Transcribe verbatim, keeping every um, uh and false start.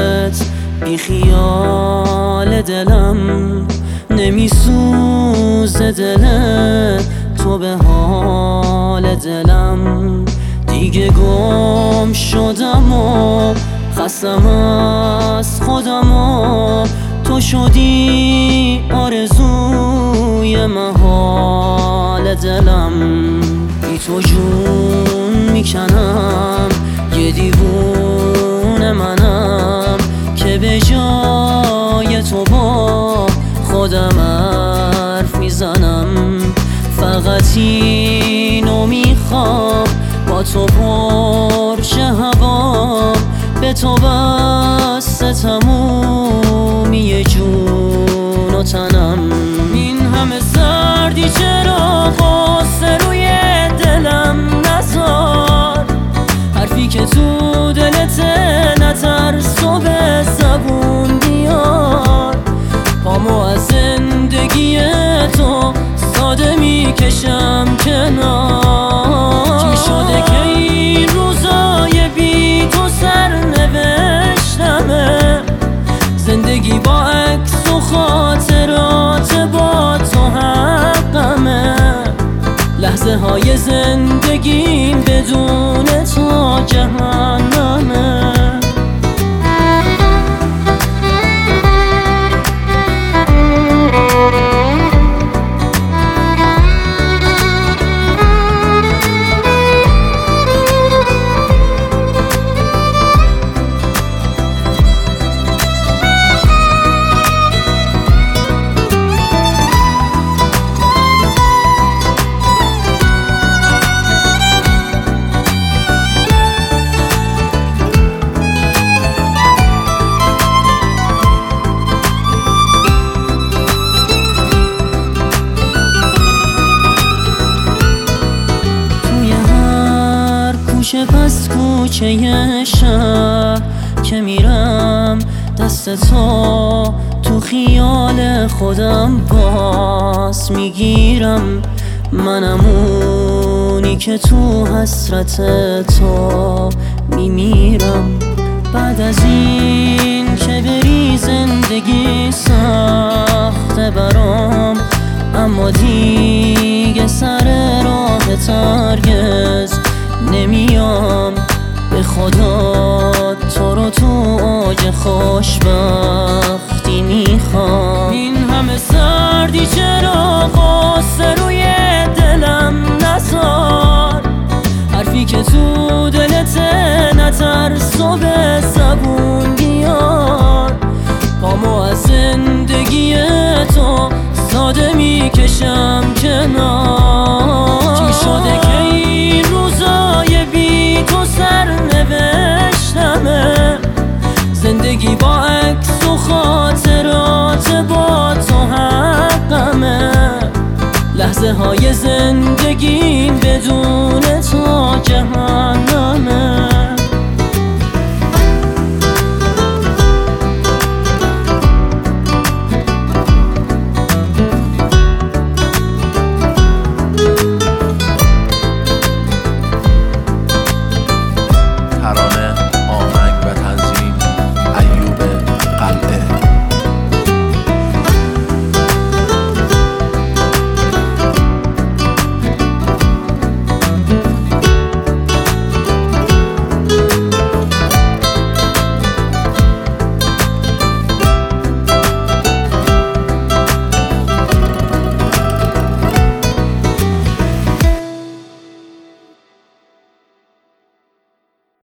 عشقت بی خیال دلم نمیسوزه دل تو به حال دلم دیگه گم شدم و خستم از خودم و تو شدی آرزوی محال دلم بی تو جون میکنم یه دیوونه منم که به جای تو با خودم حرف میزنم فقط اینو میخوام با تو پرشه هوام به تو بسته تمومی جون و تنم این همه سردی چرا قصه روی دلم نذار حرفی که تو دلته نترس و به زبون بیار پامو از زندگی تو ساده میکشم کنار چی شده که این روزای بی تو سرنوشتمه زندگی با عکس و خاطرات با تو حقمه لحظه های زندگیم بدون تو جهنمه کوچه پس کوچه شهر که میرم دست تو تو خیال خودم باز میگیرم منم اونی که تو حسرت تو میمیرم بعد از این که بری زندگی سخته برام اما دیگه سر راه هرگز نمیام به خدا تو رو تو اوج خوشبختی میخوام این همه سردی چرا قصه روی دلم نذار حرفی که تو دلته نترس و به زبون بیار پامو از زندگی تو ساده میکشم کنار چی شده که این روزای بی تو سرنوشتمه زندگی با عکس و خاطرات با تو حقمه لحظه های زندگیم بدون تو جهنمه